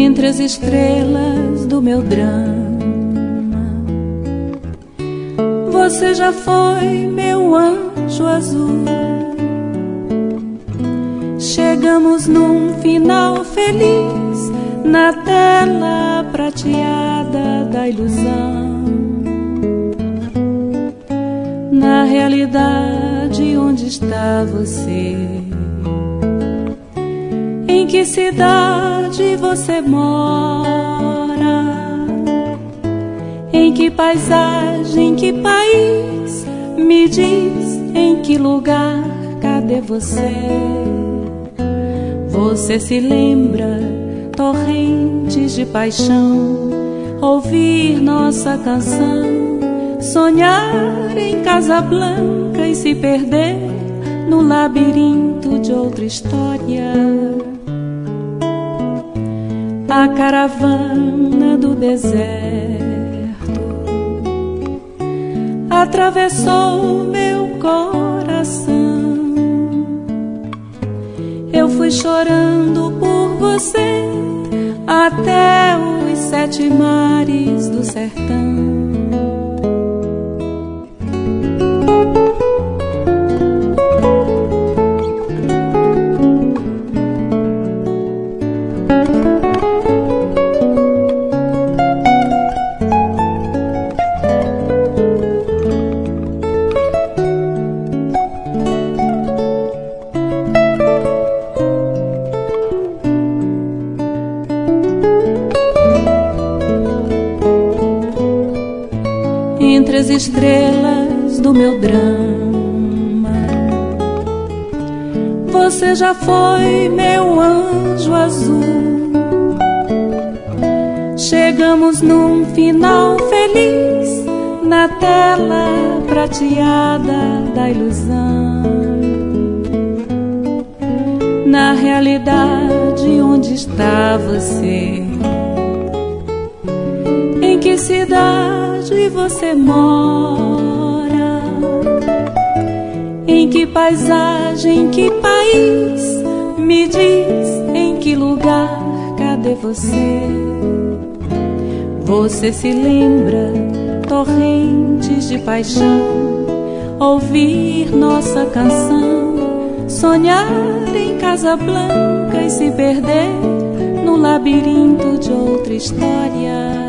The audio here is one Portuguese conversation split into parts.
entre as estrelas do meu drama. Você já foi meu anjo azul. Chegamos num final feliz na tela prateada da ilusão. Na realidade, onde está você? Em que cidade você mora? Em que paisagem, em que país? Me diz em que lugar, cadê você? Você se lembra, torrentes de paixão, ouvir nossa canção, sonhar em Casablanca e se perder no labirinto de outra história. A caravana do deserto atravessou meu coração. Eu fui chorando por você até os 7 mares do sertão. Entre as estrelas do meu drama, você já foi meu anjo azul. Chegamos num final feliz na tela prateada da ilusão. Na realidade, onde está você? Em que cidade você mora? Em que paisagem, em que país? Me diz em que lugar, cadê você? Você se lembra, torrentes de paixão, ouvir nossa canção, sonhar em Casablanca e se perder no labirinto de outra história.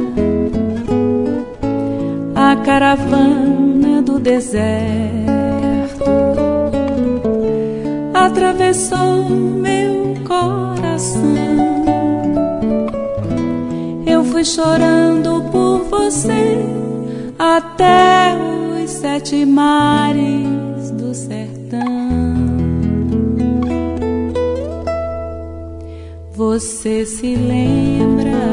A caravana do deserto atravessou meu coração. Eu fui chorando por você até os 7 mares do sertão. Você se lembra?